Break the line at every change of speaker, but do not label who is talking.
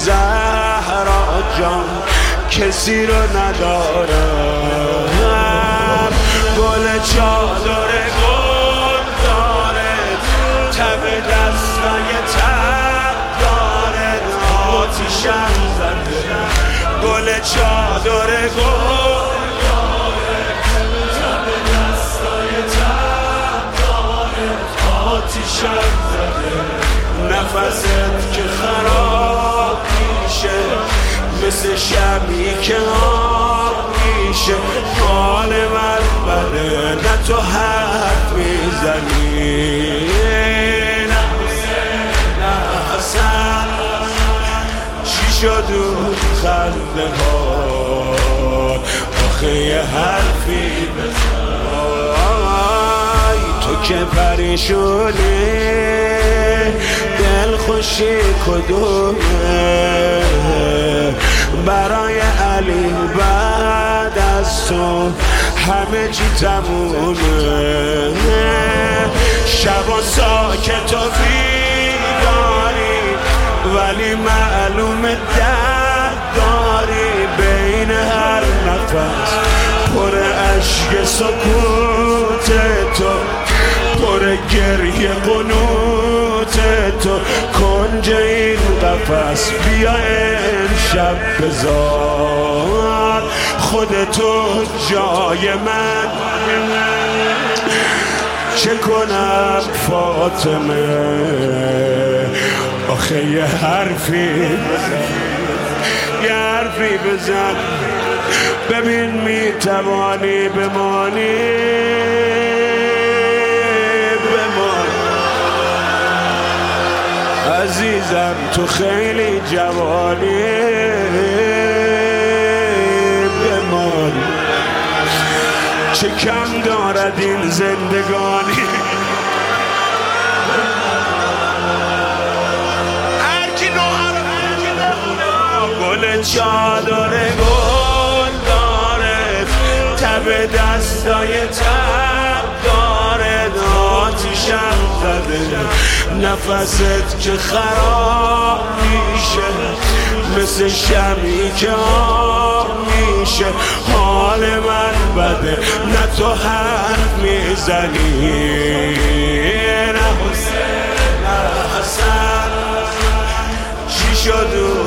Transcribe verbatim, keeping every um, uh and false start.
زهرا جان کسی رو ندارم. گل چادر گل داره، تب دستای تب داره، آتیشم زده. گل چادر گل داره، تب دستای تب داره، آتیشم زده. نفست که خراب میشه مثل شبی که آب میشه. حال من بده نه تو حرف میزنی، نه حسین نه حسن. چی شد اون خنده ها؟ آخه یه حرفی بزن. تو که پریشونی دل خوشی کدومه؟ برای علی بعد از تو همه چی تمومه. شبا ساکت و بیداری ولی معلوم درد داری. بین هر نفس پر عشق سکوت تو، پر گریه قنوت تو. کنج این قفس بیا امشب بذار خودتو جای من. چه کنم فاطمه؟ آخه یه حرفی بزن، یه حرفی بزن. ببین میتوانی بمانی، عزیزم تو خیلی جوانی. بمان چه کم دارد این زندگانی. هرکی نوهر گل چادر گل داره، تب دستای تب داره، آتیشم زده. نفست که خراب میشه مثل شمی که آب میشه. حال من بده نه تو حرف میزنی، نه حسین نه حسن. چی شد